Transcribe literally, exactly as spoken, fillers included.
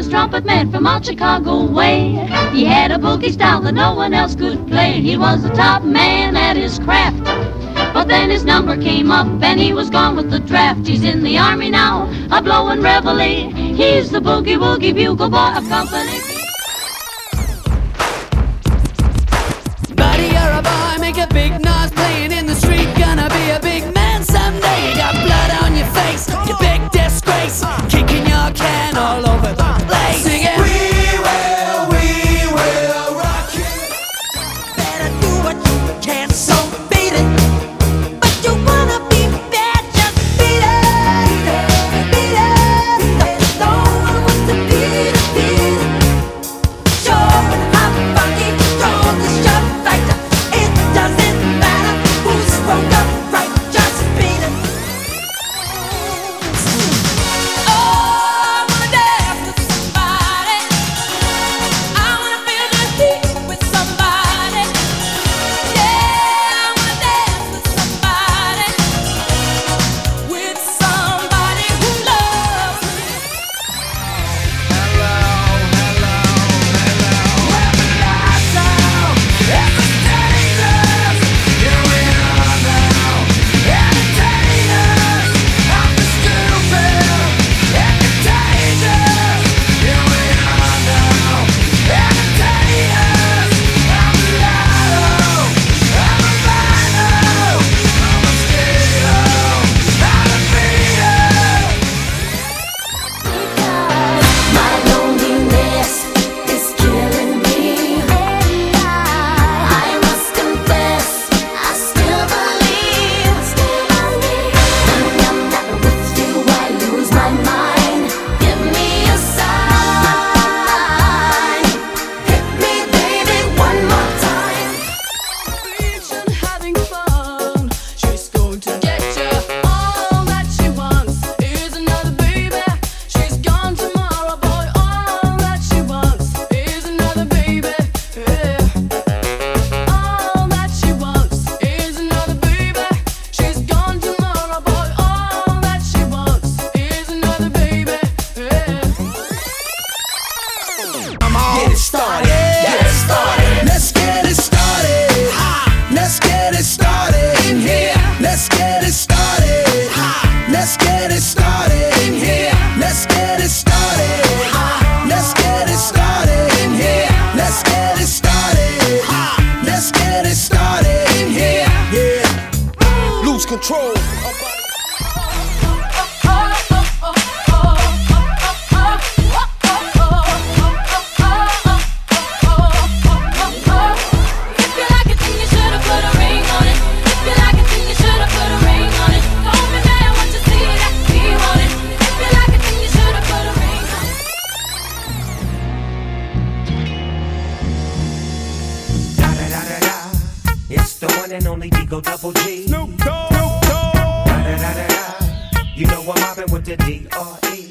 famous trumpet man from out Chicago way. He had a boogie style that no one else could play. He was the top man at his craft. But then his number came up and he was gone with the draft. He's in the army now, a blowin' reveille. He's the boogie woogie bugle boy of company. Buddy, you're a boy, make a big noise playing in the street. Gonna be a big man someday. Got blood on your face, you big disgrace. Kicking your can all over the place. Singing, we will, we will rock you. better do what you can, so beat it. But you wanna be bad, just beat it. Beat it. No one wants to beat it, beat it. Sure, I'm funky, strong as your fighter. It doesn't matter who's wrong or right, just beat it. Oh, I wanna dance with somebody. I wanna feel the heat with somebody. Yeah, I wanna dance with somebody. With somebody who loves me. Hello, hello, hello. When the lights out, entertain us. Here we are now. Entertain us. I'm the stupid and contagious. Here we are now. Entertain us. I'm the lotto. I'm a rhino. I'm a mosquito. I'm a beetle. My loneliness is killing me. I must confess, I still believe. When I'm not with you, I lose my mind. Give me a sign. Hit me, baby, one more time. Beach and having fun. She's going to get you. All that she wants is another baby. She's gone tomorrow, boy. All that she wants is another baby. Yeah. All that she wants is another baby. She's gone tomorrow, boy. All that she wants is another baby. Yeah. Get it started, get it started. Let's get it started. Let's get it started in here. Let's get it started. Let's get it started in here. Let's get it started. Let's get it started in here. Let's get it started. Let's get it started in here. Yeah. Lose control. If you like it, then you should've put a ring on it. If you like it, then you should've put a ring on it. Told me that what you see that we want it. If you like it, then you should've put a ring on it. Da da da da da. It's the one and only Digo Double G. Snoop Dogg. Da da da da da. You know I'm mobbing with the D R E.